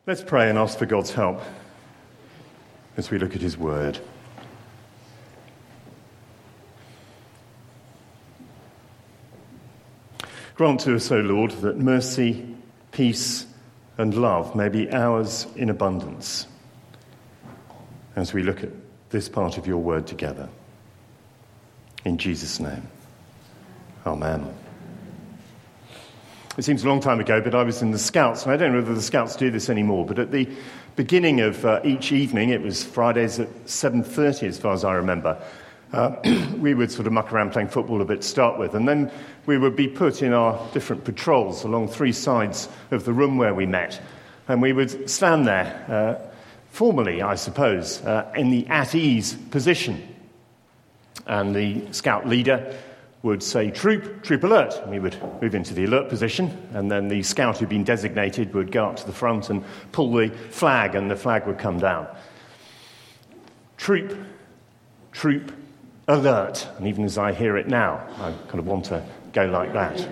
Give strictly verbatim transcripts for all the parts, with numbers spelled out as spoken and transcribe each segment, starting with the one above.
Let's pray and ask for God's help as we look at his word. Grant to us, O Lord, that mercy, peace, and love may be ours in abundance as we look at this part of your word together. In Jesus' name, amen. It seems a long time ago, but I was in the Scouts, and I don't know whether the Scouts do this anymore, but at the beginning of uh, each evening, it was Fridays at seven thirty as far as I remember, uh, we would sort of muck around playing football a bit to start with, and then we would be put in our different patrols along three sides of the room where we met, and we would stand there, uh, formally, I suppose, uh, in the at-ease position. And the Scout leader would say, troop, troop alert. And we would move into the alert position, and then the scout who'd been designated would go up to the front and pull the flag, and the flag would come down. Troop, troop, alert. And even as I hear it now, I kind of want to go like that.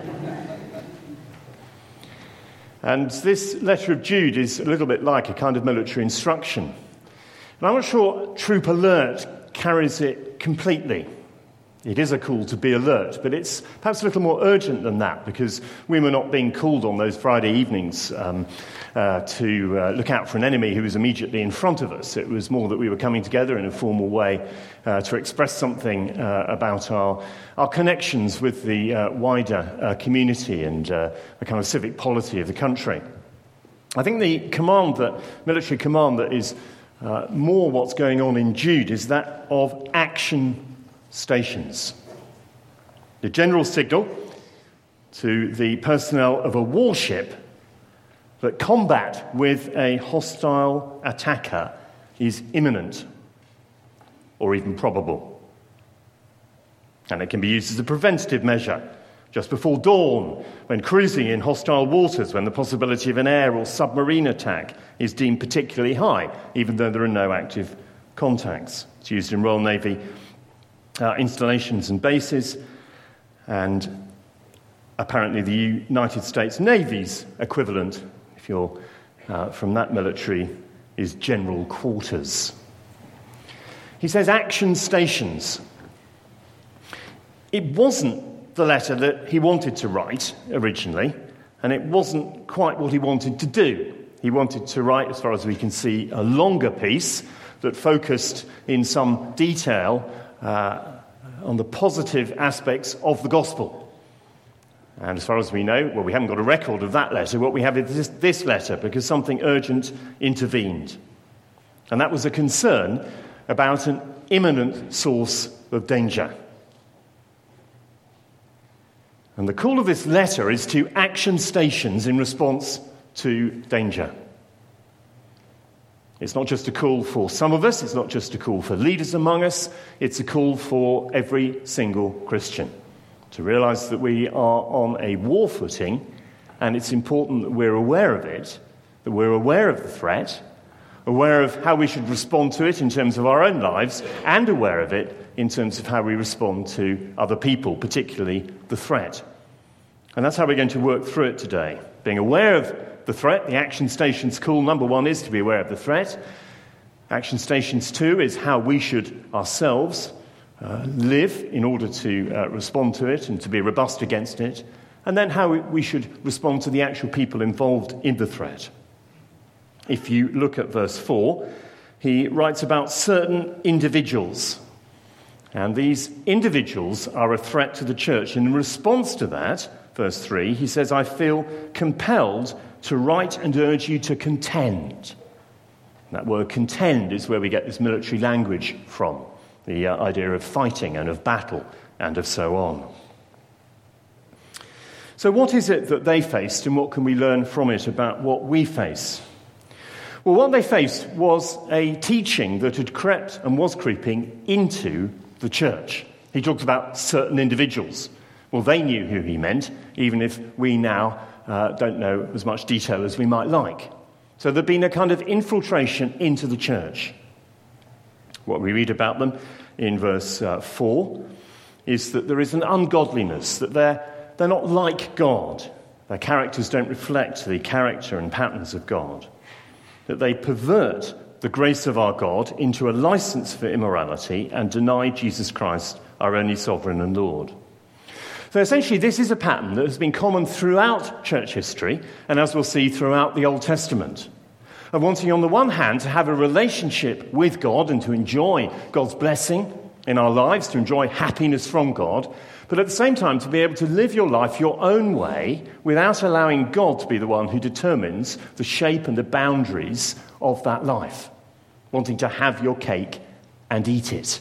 And this letter of Jude is a little bit like a kind of military instruction. And I'm not sure troop alert carries it completely. It is a call to be alert, but it's perhaps a little more urgent than that, because we were not being called on those Friday evenings um, uh, to uh, look out for an enemy who was immediately in front of us. It was more that we were coming together in a formal way uh, to express something uh, about our, our connections with the uh, wider uh, community and uh, the kind of civic polity of the country. I think the command, that military command that is uh, more what's going on in Jude is that of action stations. The general signal to the personnel of a warship that combat with a hostile attacker is imminent or even probable. And it can be used as a preventative measure just before dawn, when cruising in hostile waters, when the possibility of an air or submarine attack is deemed particularly high, even though there are no active contacts. It's used in Royal Navy Uh, installations and bases, and apparently the United States Navy's equivalent, if you're uh, from that military, is general quarters. He says action stations. It wasn't the letter that he wanted to write originally, and it wasn't quite what he wanted to do. He wanted to write, as far as we can see, a longer piece that focused in some detail Uh, on the positive aspects of the gospel. And as far as we know, well, we haven't got a record of that letter. What we have is this, this letter, because something urgent intervened. And that was a concern about an imminent source of danger. And the call of this letter is to action stations in response to danger. It's not just a call for some of us, it's not just a call for leaders among us, it's a call for every single Christian to realise that we are on a war footing, and it's important that we're aware of it, that we're aware of the threat, aware of how we should respond to it in terms of our own lives, and aware of it in terms of how we respond to other people, particularly the threat. And that's how we're going to work through it today, being aware of the threat. The action stations call, number one, is to be aware of the threat. Action stations two is how we should ourselves uh, live in order to uh, respond to it and to be robust against it. And then how we should respond to the actual people involved in the threat. If you look at verse four, he writes about certain individuals. And these individuals are a threat to the church. And in response to that, verse three, he says, I feel compelled to write and urge you to contend. That word contend is where we get this military language from, the uh, idea of fighting and of battle and of so on. So what is it that they faced, and what can we learn from it about what we face? Well, what they faced was a teaching that had crept and was creeping into the church. He talks about certain individuals. Well, they knew who he meant, even if we now uh, don't know as much detail as we might like. So there'd been a kind of infiltration into the church. What we read about them in verse uh, four is that there is an ungodliness, that they're, they're not like God. Their characters don't reflect the character and patterns of God. that they pervert the grace of our God into a license for immorality and deny Jesus Christ, our only sovereign and Lord. So essentially, this is a pattern that has been common throughout church history, and as we'll see, throughout the Old Testament, of wanting, on the one hand, to have a relationship with God and to enjoy God's blessing in our lives, to enjoy happiness from God, but at the same time to be able to live your life your own way without allowing God to be the one who determines the shape and the boundaries of that life, wanting to have your cake and eat it.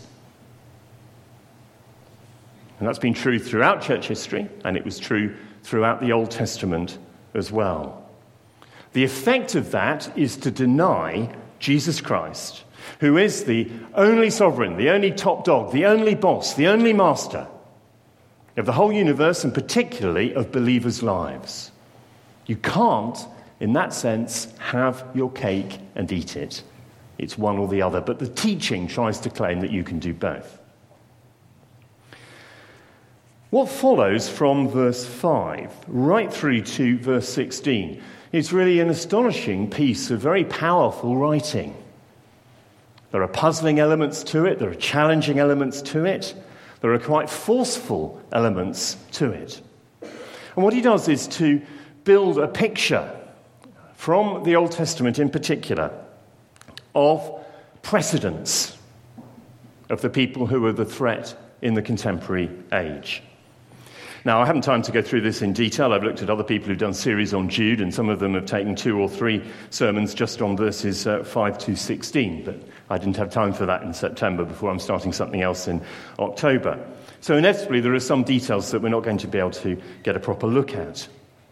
And that's been true throughout church history, and it was true throughout the Old Testament as well. The effect of that is to deny Jesus Christ, who is the only sovereign, the only top dog, the only boss, the only master of the whole universe, and particularly of believers' lives. You can't, in that sense, have your cake and eat it. It's one or the other, but the teaching tries to claim that you can do both. What follows from verse five right through to verse sixteen is really an astonishing piece of very powerful writing. There are puzzling elements to it, there are challenging elements to it, there are quite forceful elements to it. And what he does is to build a picture from the Old Testament in particular of precedents of the people who are the threat in the contemporary age. Now, I haven't time to go through this in detail. I've looked at other people who've done series on Jude, and some of them have taken two or three sermons just on verses uh, five to sixteen, but I didn't have time for that in September before I'm starting something else in October. So inevitably, there are some details that we're not going to be able to get a proper look at.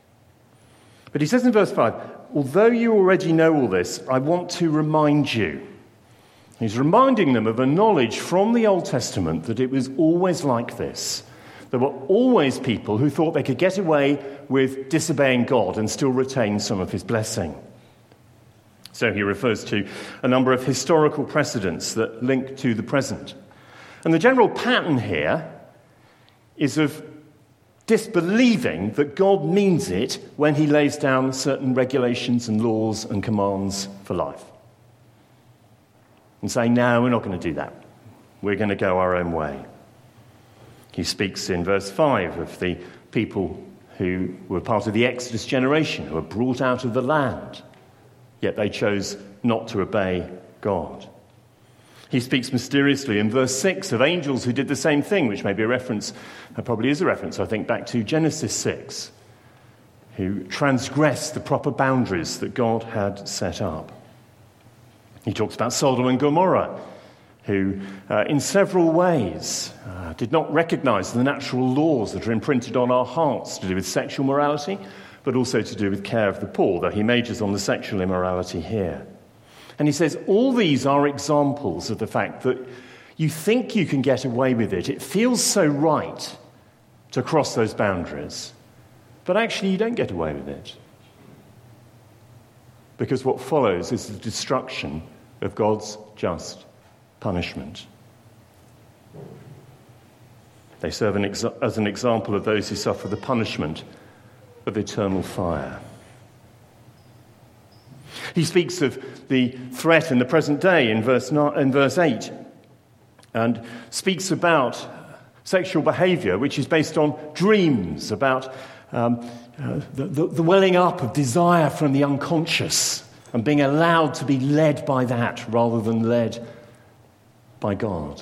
But he says in verse five, although you already know all this, I want to remind you. He's reminding them of a knowledge from the Old Testament that it was always like this. There were always people who thought they could get away with disobeying God and still retain some of his blessing. So he refers to a number of historical precedents that link to the present. And the general pattern here is of disbelieving that God means it when he lays down certain regulations and laws and commands for life. And saying, no, we're not going to do that. We're going to go our own way. He speaks in verse five of the people who were part of the Exodus generation, who were brought out of the land, yet they chose not to obey God. He speaks mysteriously in verse six of angels who did the same thing, which may be a reference, uh, probably is a reference, I think, back to Genesis six, who transgressed the proper boundaries that God had set up. He talks about Sodom and Gomorrah, who uh, in several ways uh, did not recognize the natural laws that are imprinted on our hearts to do with sexual morality, but also to do with care of the poor, though he majors on the sexual immorality here. And he says all these are examples of the fact that you think you can get away with it. It feels so right to cross those boundaries, but actually you don't get away with it. Because what follows is the destruction of God's just punishment. They serve an exa- as an example of those who suffer the punishment of eternal fire. He speaks of the threat in the present day in verse nine, in verse eight, and speaks about sexual behavior which is based on dreams, about um, uh, the, the, the welling up of desire from the unconscious and being allowed to be led by that rather than led by God.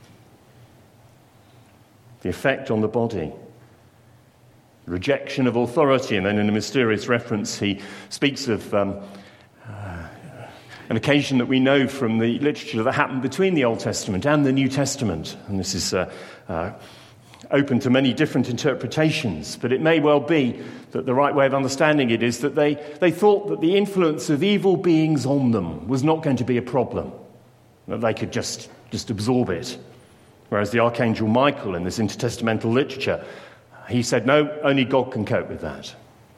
The effect on the body, rejection of authority, and then in a mysterious reference he speaks of um, uh, an occasion that we know from the literature that happened between the Old Testament and the New Testament. And this is uh, uh, open to many different interpretations, but it may well be that the right way of understanding it is that they, they thought that the influence of evil beings on them was not going to be a problem, that they could just, just absorb it. Whereas the Archangel Michael in this intertestamental literature, he said, no, only God can cope with that.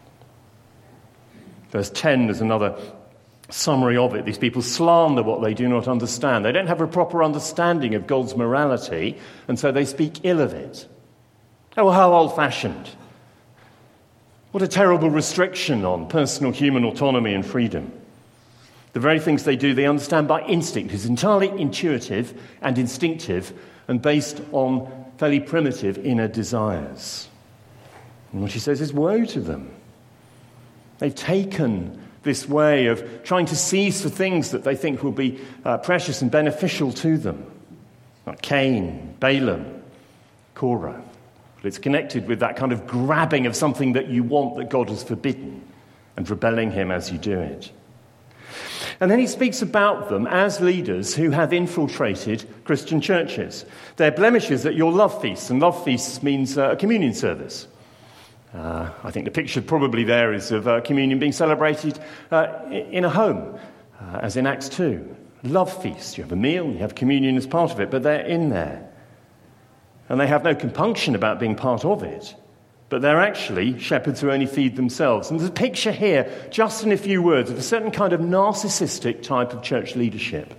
Verse ten is another summary of it. These people slander what they do not understand. They don't have a proper understanding of God's morality, and so they speak ill of it. Oh, how old-fashioned. What a terrible restriction on personal human autonomy and freedom. The very things they do, they understand by instinct. It's entirely intuitive and instinctive and based on fairly primitive inner desires. And what she says is, woe to them. They've taken this way of trying to seize for things that they think will be uh, precious and beneficial to them. Like Cain, Balaam, Korah. But it's connected with that kind of grabbing of something that you want that God has forbidden and rebelling him as you do it. And then he speaks about them as leaders who have infiltrated Christian churches. Their blemishes at your love feasts, and love feasts means uh, a communion service. Uh, I think the picture probably there is of uh, communion being celebrated uh, in a home, uh, as in Acts two. Love feast. You have a meal, you have communion as part of it, but they're in there. And they have no compunction about being part of it. But they're actually shepherds who only feed themselves. And there's a picture here, just in a few words, of a certain kind of narcissistic type of church leadership,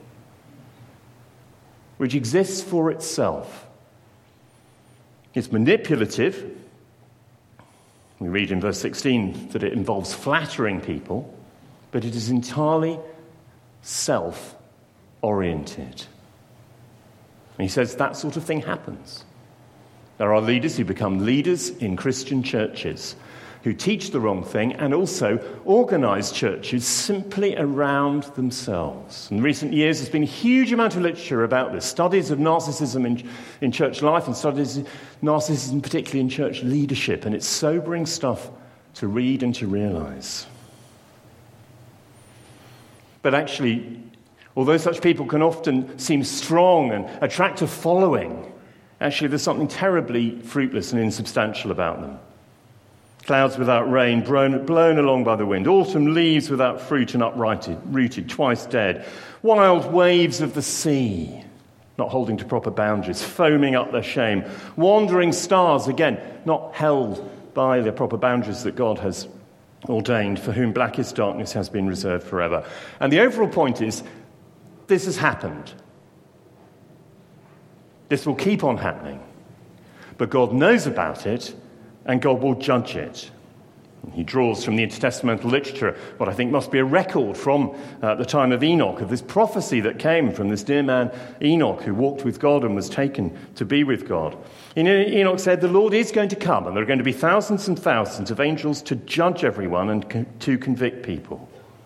which exists for itself. It's manipulative. We read in verse sixteen that it involves flattering people, but it is entirely self-oriented. And he says that sort of thing happens. There are leaders who become leaders in Christian churches who teach the wrong thing and also organize churches simply around themselves. In recent years, there's been a huge amount of literature about this. Studies of narcissism in, in church life and studies of narcissism particularly in church leadership. And it's sobering stuff to read and to realize. But actually, although such people can often seem strong and attract a following, actually, there's something terribly fruitless and insubstantial about them. Clouds without rain, blown, blown along by the wind. Autumn leaves without fruit and uprooted, rooted, twice dead. Wild waves of the sea, not holding to proper boundaries, foaming up their shame. Wandering stars, again, not held by the proper boundaries that God has ordained, for whom blackest darkness has been reserved forever. And the overall point is, this has happened. This will keep on happening. But God knows about it, and God will judge it. He draws from the intertestamental literature what I think must be a record from uh, the time of Enoch, of this prophecy that came from this dear man Enoch, who walked with God and was taken to be with God. And Enoch said, the Lord is going to come, and there are going to be thousands and thousands of angels to judge everyone and co- to convict people.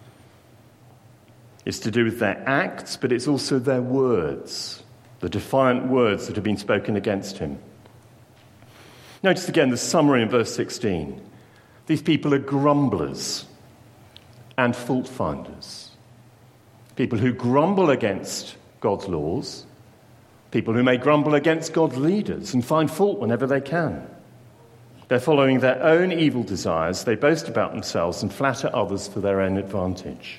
It's to do with their acts, but it's also their words. The defiant words that have been spoken against him. Notice again the summary in verse sixteen. These people are grumblers and fault finders. People who grumble against God's laws. People who may grumble against God's leaders and find fault whenever they can. They're following their own evil desires. They boast about themselves and flatter others for their own advantage.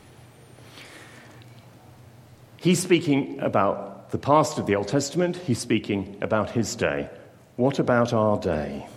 He's speaking about the past of the Old Testament. He's speaking about his day. What about our day?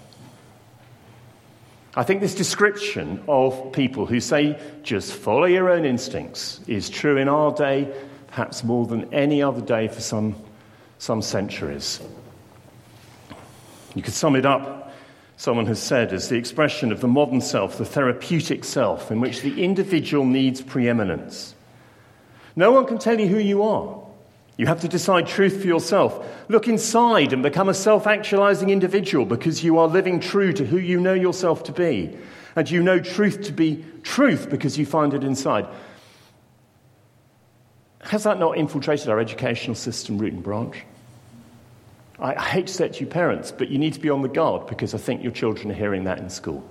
I think this description of people who say, just follow your own instincts, is true in our day, perhaps more than any other day for some, some centuries. You could sum it up, someone has said, as the expression of the modern self, the therapeutic self, in which the individual needs preeminence. No one can tell you who you are. You have to decide truth for yourself. Look inside and become a self-actualizing individual because you are living true to who you know yourself to be. And you know truth to be truth because you find it inside. Has that not infiltrated our educational system, root and branch? I, I hate to say it to you parents, but you need to be on the guard because I think your children are hearing that in school.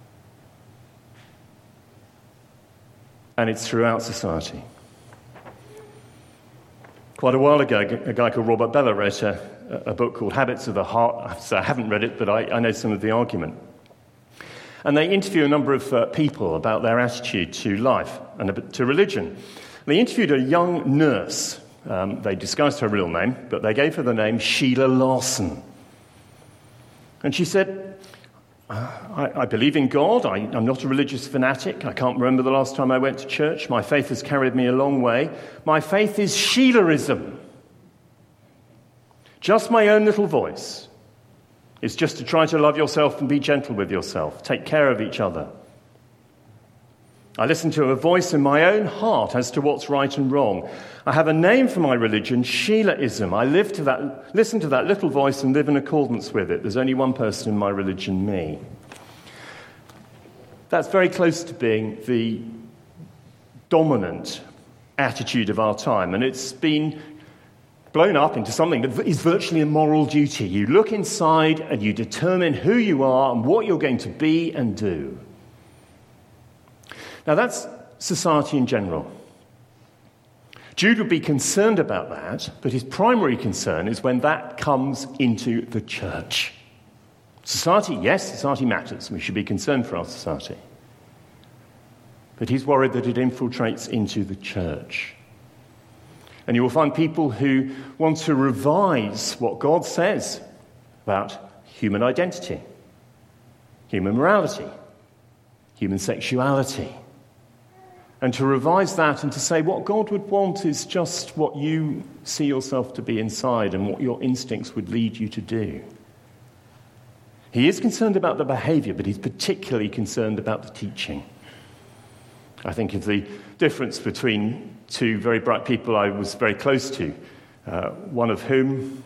And it's throughout society. Quite a while ago, a guy called Robert Bellah wrote a, a book called Habits of the Heart. So I haven't read it, but I, I know some of the argument. And they interview a number of uh, people about their attitude to life and to religion. They interviewed a young nurse. Um, they disguised her real name, but they gave her the name Sheila Larson. And she said, I, I believe in God. I, I'm not a religious fanatic. I can't remember the last time I went to church. My faith has carried me a long way. My faith is Sheilaism. Just my own little voice. It's just to try to love yourself and be gentle with yourself. Take care of each other. I listen to a voice in my own heart as to what's right and wrong. I have a name for my religion, Sheilaism. I live to that, listen to that little voice and live in accordance with it. There's only one person in my religion, me. That's very close to being the dominant attitude of our time, and it's been blown up into something that is virtually a moral duty. You look inside and you determine who you are and what you're going to be and do. Now, that's society in general. Jude would be concerned about that, but his primary concern is when that comes into the church. Society, yes, society matters. We should be concerned for our society. But he's worried that it infiltrates into the church. And you will find people who want to revise what God says about human identity, human morality, human sexuality, and to revise that and to say what God would want is just what you see yourself to be inside and what your instincts would lead you to do. He is concerned about the behavior, but he's particularly concerned about the teaching. I think of the difference between two very bright people I was very close to, uh, one of whom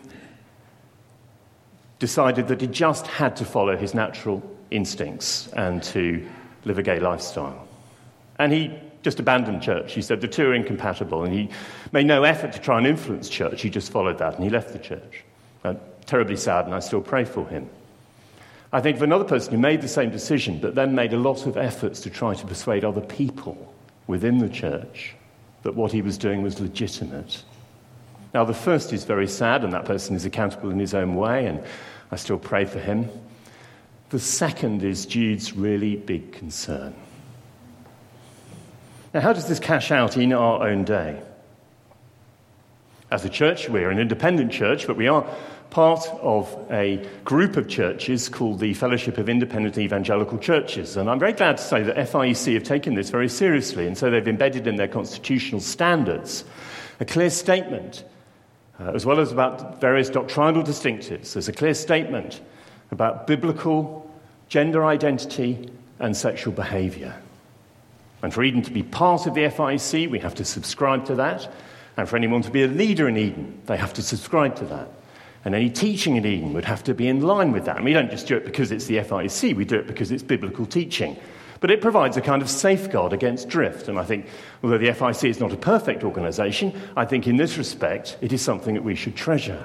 decided that he just had to follow his natural instincts and to live a gay lifestyle. And he just abandoned church. He said the two are incompatible, and he made no effort to try and influence church. He just followed that, and he left the church. Uh, terribly sad, and I still pray for him. I think of another person who made the same decision, but then made a lot of efforts to try to persuade other people within the church that what he was doing was legitimate. Now, the first is very sad, and that person is accountable in his own way, and I still pray for him. The second is Jude's really big concern. Now, how does this cash out in our own day? As a church, we're an independent church, but we are part of a group of churches called the Fellowship of Independent Evangelical Churches. And I'm very glad to say that F I E C have taken this very seriously, and so they've embedded in their constitutional standards a clear statement, uh, as well as about various doctrinal distinctives. There's a clear statement about biblical gender identity and sexual behaviour. And for Eden to be part of the F I E C, we have to subscribe to that. And for anyone to be a leader in Eden, they have to subscribe to that. And any teaching in Eden would have to be in line with that. And we don't just do it because it's the F I E C, we do it because it's biblical teaching. But it provides a kind of safeguard against drift. And I think, although the F I E C is not a perfect organisation, I think in this respect it is something that we should treasure.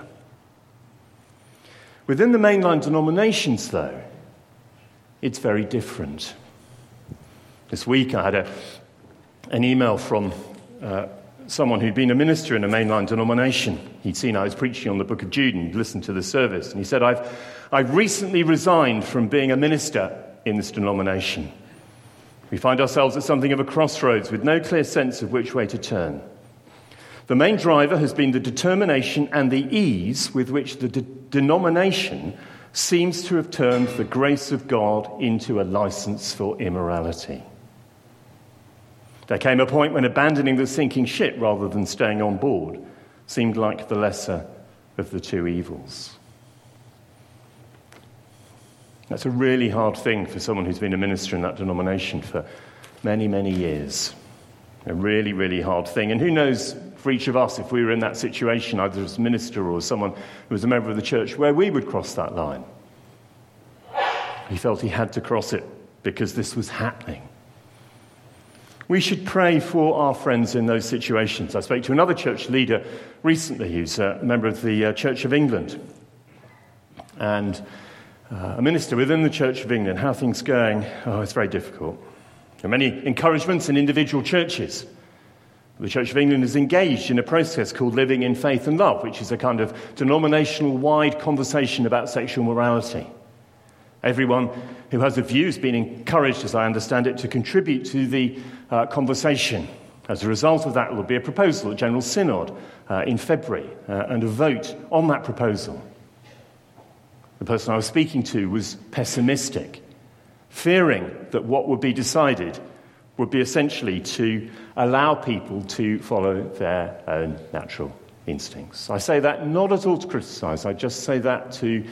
Within the mainline denominations, though, it's very different. This week I had a, an email from uh, someone who'd been a minister in a mainline denomination. He'd seen I was preaching on the book of Jude and he'd listened to the service. And he said, I've, I've recently resigned from being a minister in this denomination. We find ourselves at something of a crossroads with no clear sense of which way to turn. The main driver has been the determination and the ease with which the de- denomination seems to have turned the grace of God into a license for immorality. There came a point when abandoning the sinking ship rather than staying on board seemed like the lesser of the two evils. That's a really hard thing for someone who's been a minister in that denomination for many, many years. A really, really hard thing. And who knows, for each of us, if we were in that situation, either as a minister or as someone who was a member of the church, where we would cross that line. He felt he had to cross it because this was happening. We should pray for our friends in those situations. I spoke to another church leader recently who's a member of the uh, Church of England and uh, a minister within the Church of England. How are things going? Oh, it's very difficult. There are many encouragements in individual churches. The Church of England is engaged in a process called Living in Faith and Love, which is a kind of denominational-wide conversation about sexual morality. Everyone who has a view has been encouraged, as I understand it, to contribute to the uh, conversation. As a result of that, there will be a proposal at General Synod uh, in February uh, and a vote on that proposal. The person I was speaking to was pessimistic, fearing that what would be decided would be essentially to allow people to follow their own natural instincts. I say that not at all to criticise, I just say that to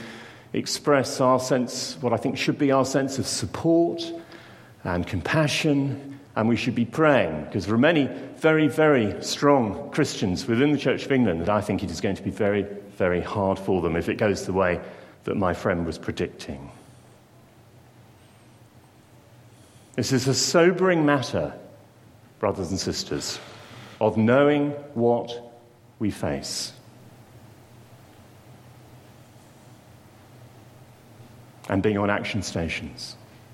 express our sense, what I think should be our sense of support and compassion And we should be praying, because there are many very, very strong Christians within the Church of England that I think it is going to be very, very hard for them if it goes the way that my friend was predicting. This is a sobering matter, brothers and sisters, of knowing what we face. And being on action stations.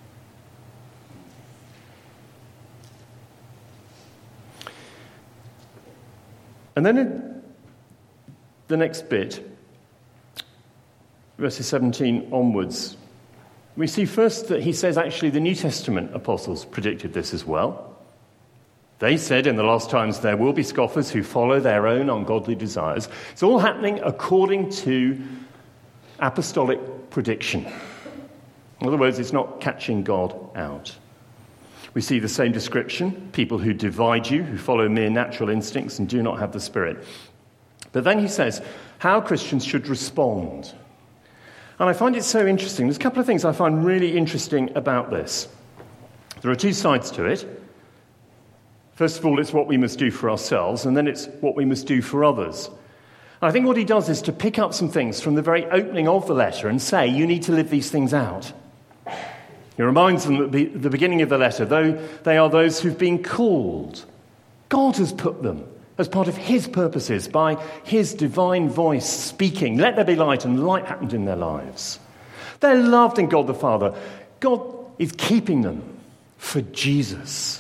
And then in the next bit, verses seventeen onwards, we see first that he says actually the New Testament apostles predicted this as well. They said in the last times there will be scoffers who follow their own ungodly desires. It's all happening according to apostolic prediction. In other words, it's not catching God out. We see the same description, people who divide you, who follow mere natural instincts and do not have the Spirit. But then he says how Christians should respond. And I find it so interesting. There's a couple of things I find really interesting about this. There are two sides to it. First of all, it's what we must do for ourselves, and then it's what we must do for others. And I think what he does is to pick up some things from the very opening of the letter and say, you need to live these things out. He reminds them at the beginning of the letter, though they are those who've been called, God has put them as part of his purposes by his divine voice speaking. Let there be light, and light happened in their lives. They're loved in God the Father. God is keeping them for Jesus.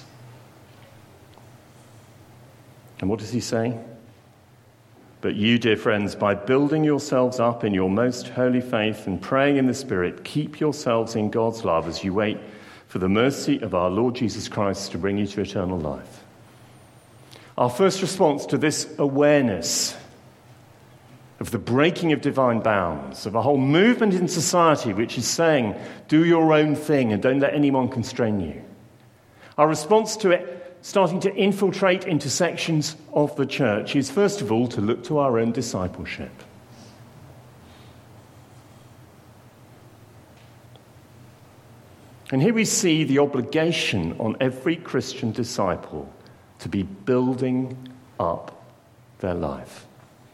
And what does he say? But you, dear friends, by building yourselves up in your most holy faith and praying in the Spirit, keep yourselves in God's love as you wait for the mercy of our Lord Jesus Christ to bring you to eternal life. Our first response to this awareness of the breaking of divine bounds, of a whole movement in society which is saying, do your own thing and don't let anyone constrain you. Our response to it starting to infiltrate into sections of the church is, first of all, to look to our own discipleship. And here we see the obligation on every Christian disciple to be building up their life.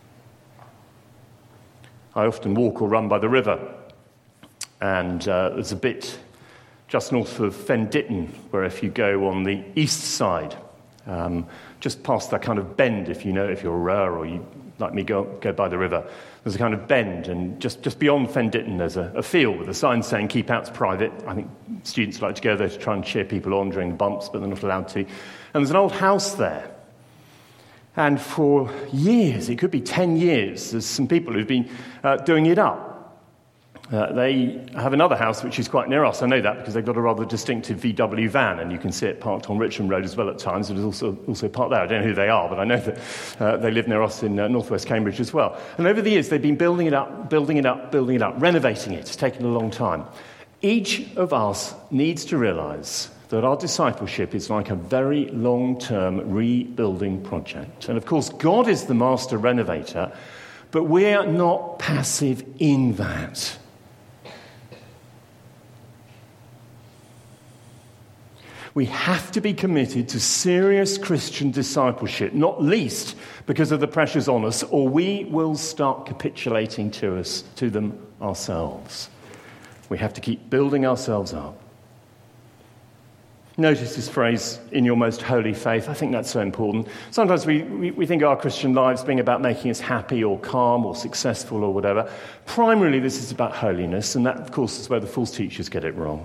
I often walk or run by the river, and uh, there's a bit just north of Fen Ditton, where if you go on the east side, um, just past that kind of bend, if you know, if you're a rower or you, like me, go, go by the river, there's a kind of bend, and just, just beyond Fen Ditton there's a, a field with a sign saying, keep out's private. I think students like to go there to try and cheer people on during the bumps, but they're not allowed to. And there's an old house there. And for years, it could be ten years, there's some people who've been uh, doing it up. Uh, they have another house which is quite near us. I know that because they've got a rather distinctive V W van, and you can see it parked on Richmond Road as well at times. It is also, also parked there. I don't know who they are, but I know that uh, they live near us in uh, northwest Cambridge as well. And over the years, they've been building it up, building it up, building it up, renovating it. It's taken a long time. Each of us needs to realise that our discipleship is like a very long-term rebuilding project. And of course, God is the master renovator, but we're not passive in that. We have to be committed to serious Christian discipleship, not least because of the pressures on us, or we will start capitulating to us, to them ourselves. We have to keep building ourselves up. Notice this phrase, in your most holy faith. I think that's so important. Sometimes we, we, we think our Christian lives being about making us happy or calm or successful or whatever. Primarily, this is about holiness, and that, of course, is where the false teachers get it wrong.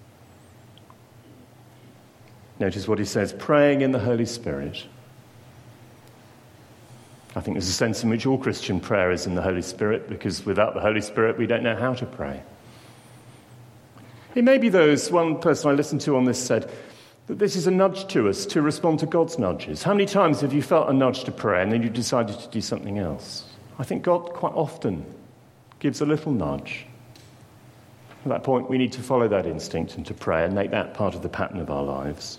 Notice what he says, praying in the Holy Spirit. I think there's a sense in which all Christian prayer is in the Holy Spirit, because without the Holy Spirit, we don't know how to pray. It may be those, one person I listened to on this said, that this is a nudge to us to respond to God's nudges. How many times have you felt a nudge to pray and then you decided to do something else? I think God quite often gives a little nudge. At that point, we need to follow that instinct and to pray and make that part of the pattern of our lives.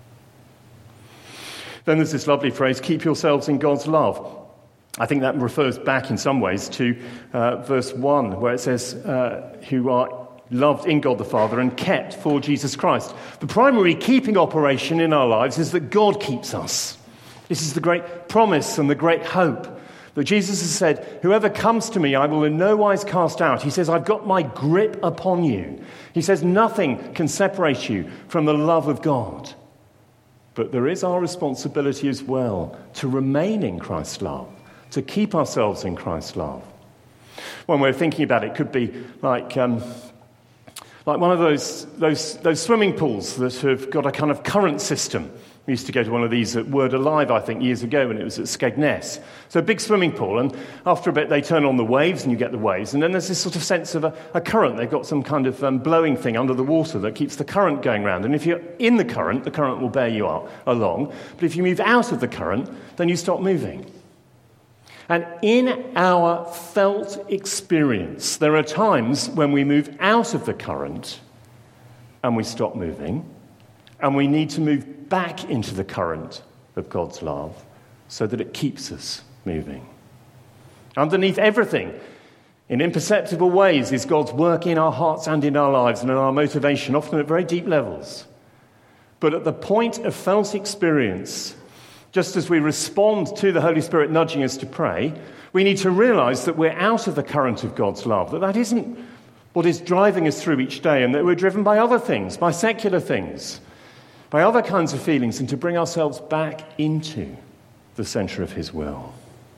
Then there's this lovely phrase, keep yourselves in God's love. I think that refers back in some ways to uh, verse one, where it says, uh, who are loved in God the Father and kept for Jesus Christ. The primary keeping operation in our lives is that God keeps us. This is the great promise and the great hope that Jesus has said, whoever comes to me, I will in no wise cast out. He says, I've got my grip upon you. He says, nothing can separate you from the love of God. But there is our responsibility as well to remain in Christ's love, to keep ourselves in Christ's love. One way of thinking about it could be like, um, like one of those, those, those swimming pools that have got a kind of current system. We used to go to one of these at Word Alive, I think, years ago when it was at Skegness. So a big swimming pool, and after a bit they turn on the waves and you get the waves, and then there's this sort of sense of a, a current. They've got some kind of um, blowing thing under the water that keeps the current going round. And if you're in the current, the current will bear you up, along. But if you move out of the current, then you stop moving. And in our felt experience, there are times when we move out of the current and we stop moving, and we need to move back into the current of God's love so that it keeps us moving. Underneath everything, in imperceptible ways, is God's work in our hearts and in our lives and in our motivation, often at very deep levels. But at the point of felt experience, just as we respond to the Holy Spirit nudging us to pray, we need to realize that we're out of the current of God's love, that that isn't what is driving us through each day, and that we're driven by other things, by secular things, by other kinds of feelings, and to bring ourselves back into the centre of his will.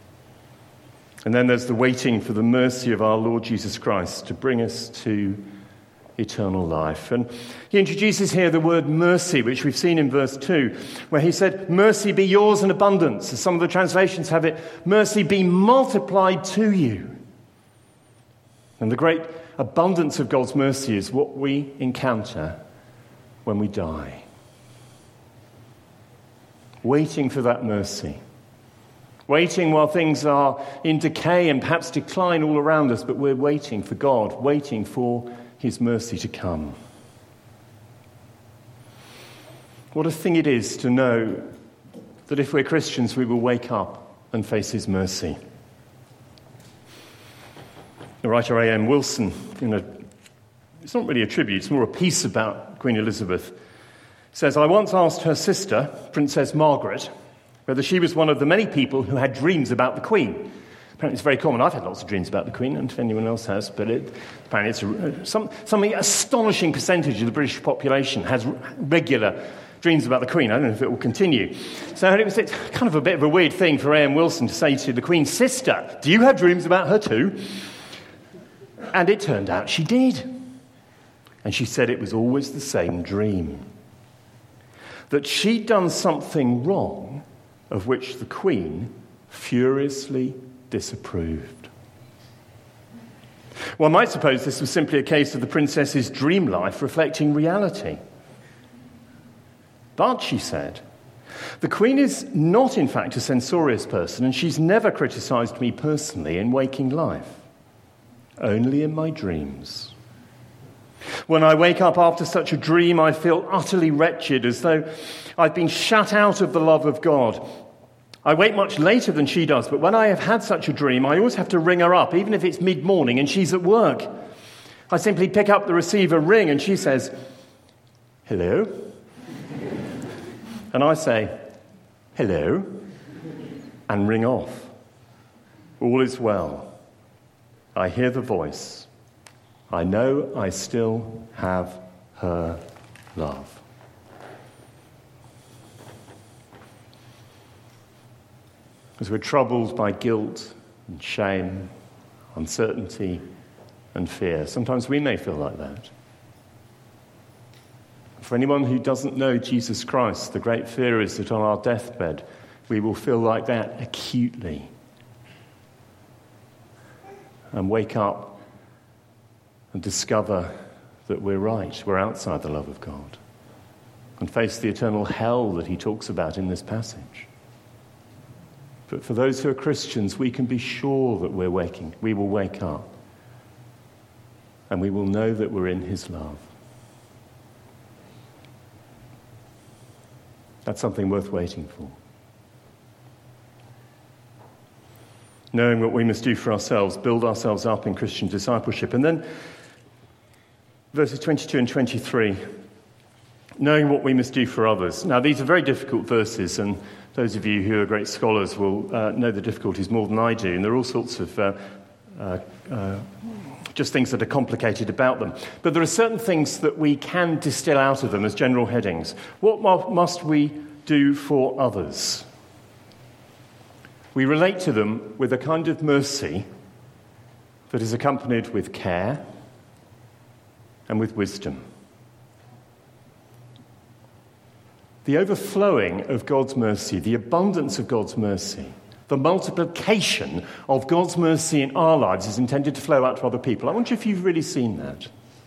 And then there's the waiting for the mercy of our Lord Jesus Christ to bring us to eternal life. And he introduces here the word mercy, which we've seen in verse two, where he said, mercy be yours in abundance. As some of the translations have it, mercy be multiplied to you. And the great abundance of God's mercy is what we encounter when we die. Waiting for that mercy. Waiting while things are in decay and perhaps decline all around us, but we're waiting for God, waiting for his mercy to come. What a thing it is to know that if we're Christians, we will wake up and face his mercy. The writer A M Wilson, in a, it's not really a tribute, it's more a piece about Queen Elizabeth, says, I once asked her sister, Princess Margaret, whether she was one of the many people who had dreams about the Queen. Apparently it's very common. I've had lots of dreams about the Queen, and if anyone else has, but it, apparently it's a, some, something astonishing percentage of the British population has regular dreams about the Queen. I don't know if it will continue. So it was it's kind of a bit of a weird thing for A M Wilson to say to the Queen's sister, do you have dreams about her too? And it turned out she did. And she said it was always the same dream. That she'd done something wrong of which the Queen furiously disapproved. One might suppose this was simply a case of the princess's dream life reflecting reality. But, she said, the Queen is not in fact a censorious person, and she's never criticised me personally in waking life, only in my dreams. When I wake up after such a dream, I feel utterly wretched, as though I've been shut out of the love of God. I wake much later than she does, but when I have had such a dream, I always have to ring her up, even if it's mid-morning and she's at work. I simply pick up the receiver, ring, and she says, hello? And I say, hello, and ring off. All is well. I hear the voice. I know I still have her love. As we're troubled by guilt and shame, uncertainty and fear, sometimes we may feel like that. For anyone who doesn't know Jesus Christ, the great fear is that on our deathbed, we will feel like that acutely and wake up and discover that we're right, we're outside the love of God, and face the eternal hell that he talks about in this passage. But for those who are Christians, we can be sure that we're waking, we will wake up, and we will know that we're in his love. That's something worth waiting for. Knowing what we must do for ourselves, build ourselves up in Christian discipleship. And then verses twenty-two and twenty-three, knowing what we must do for others. Now, these are very difficult verses, and those of you who are great scholars will uh, know the difficulties more than I do, and there are all sorts of uh, uh, uh, just things that are complicated about them. But there are certain things that we can distill out of them as general headings. What mu- must we do for others? We relate to them with a kind of mercy that is accompanied with care and with wisdom. The overflowing of God's mercy, the abundance of God's mercy, the multiplication of God's mercy in our lives is intended to flow out to other people. I wonder if you've really seen that.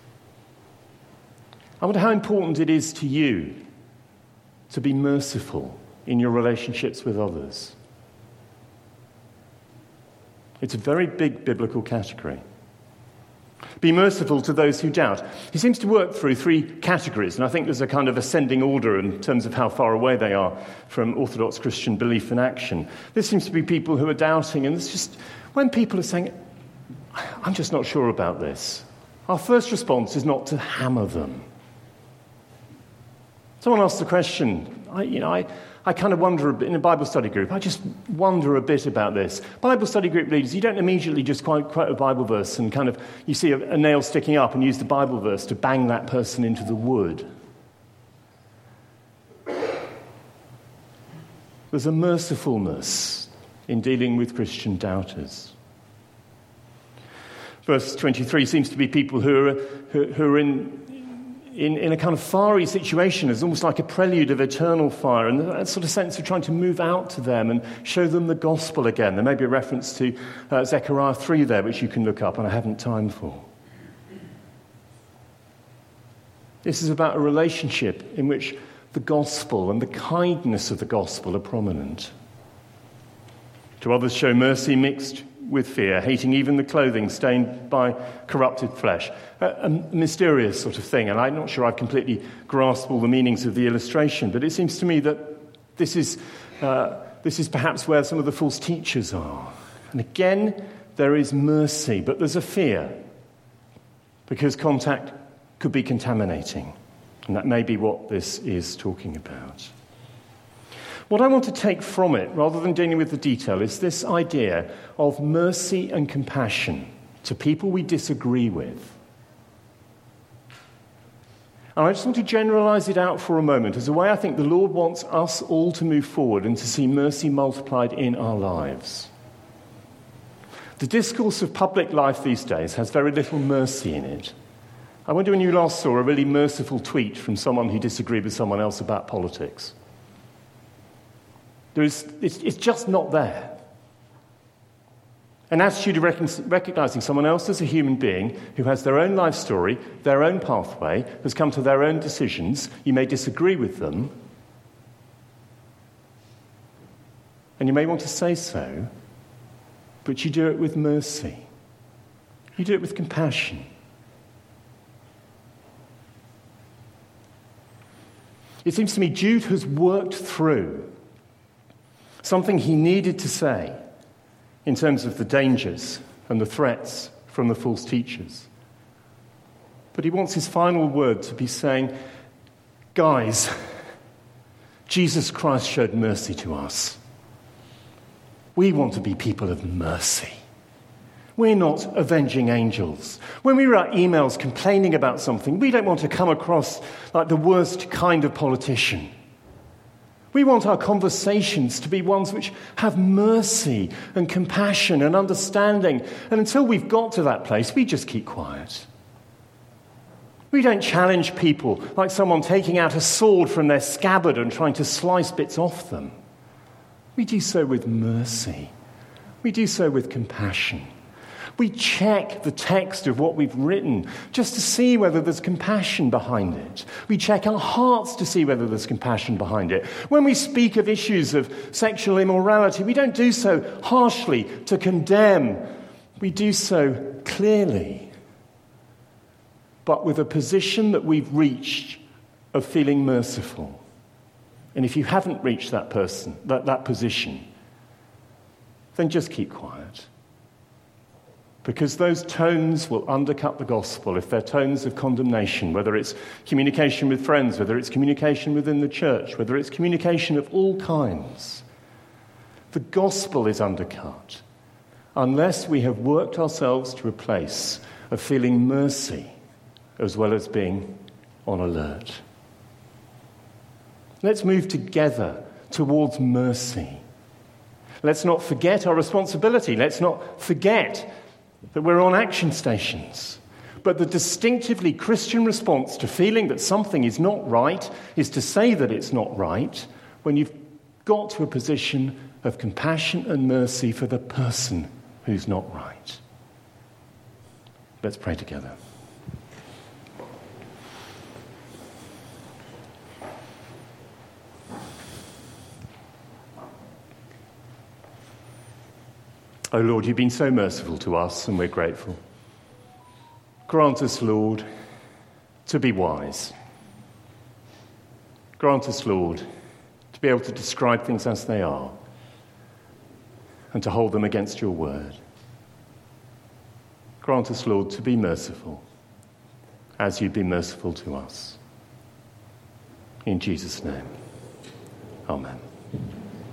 I wonder how important it is to you to be merciful in your relationships with others. It's a very big biblical category. Be merciful to those who doubt. He seems to work through three categories, and I think there's a kind of ascending order in terms of how far away they are from Orthodox Christian belief and action. There seems to be people who are doubting, and it's just, when people are saying, I'm just not sure about this, our first response is not to hammer them. Someone asked the question, I, you know, I, I kind of wonder a bit, in a Bible study group, I just wonder a bit about this. Bible study group leaders, you don't immediately just quote, quote a Bible verse and kind of, you see a, a nail sticking up and use the Bible verse to bang that person into the wood. There's a mercifulness in dealing with Christian doubters. Verse twenty-three seems to be people who are, who, who are in... In, in a kind of fiery situation, it's almost like a prelude of eternal fire, and that sort of sense of trying to move out to them and show them the gospel again. There may be a reference to uh, Zechariah three there, which you can look up, and I haven't time for. This is about a relationship in which the gospel and the kindness of the gospel are prominent. To others show mercy mixed with fear, hating even the clothing stained by corrupted flesh. A, a mysterious sort of thing, and I'm not sure I've completely grasped all the meanings of the illustration, but it seems to me that this is, uh, this is perhaps where some of the false teachers are. And again, there is mercy, but there's a fear, because contact could be contaminating, and that may be what this is talking about. What I want to take from it, rather than dealing with the detail, is this idea of mercy and compassion to people we disagree with. And I just want to generalize it out for a moment as a way I think the Lord wants us all to move forward and to see mercy multiplied in our lives. The discourse of public life these days has very little mercy in it. I wonder when you last saw a really merciful tweet from someone who disagreed with someone else about politics. There is, it's, it's just not there. An attitude of recon- recognizing someone else as a human being who has their own life story, their own pathway, has come to their own decisions. You may disagree with them, and you may want to say so, but you do it with mercy. You do it with compassion. It seems to me Jude has worked through something he needed to say in terms of the dangers and the threats from the false teachers. But he wants his final word to be saying, guys, Jesus Christ showed mercy to us. We want to be people of mercy. We're not avenging angels. When we write emails complaining about something, we don't want to come across like the worst kind of politician. We want our conversations to be ones which have mercy and compassion and understanding. And until we've got to that place, we just keep quiet. We don't challenge people like someone taking out a sword from their scabbard and trying to slice bits off them. We do so with mercy. We do so with compassion. We check the text of what we've written just to see whether there's compassion behind it. We check our hearts to see whether there's compassion behind it. When we speak of issues of sexual immorality, we don't do so harshly to condemn. We do so clearly, but with a position that we've reached of feeling merciful. And if you haven't reached that person, that, that position, then just keep quiet. Because those tones will undercut the gospel if they're tones of condemnation, whether it's communication with friends, whether it's communication within the church, whether it's communication of all kinds. The gospel is undercut unless we have worked ourselves to a place of feeling mercy as well as being on alert. Let's move together towards mercy. Let's not forget our responsibility. Let's not forget that we're on action stations. But the distinctively Christian response to feeling that something is not right is to say that it's not right when you've got to a position of compassion and mercy for the person who's not right. Let's pray together. Oh Lord, you've been so merciful to us, and we're grateful. Grant us, Lord, to be wise. Grant us, Lord, to be able to describe things as they are and to hold them against your word. Grant us, Lord, to be merciful as you've been merciful to us. In Jesus' name, amen.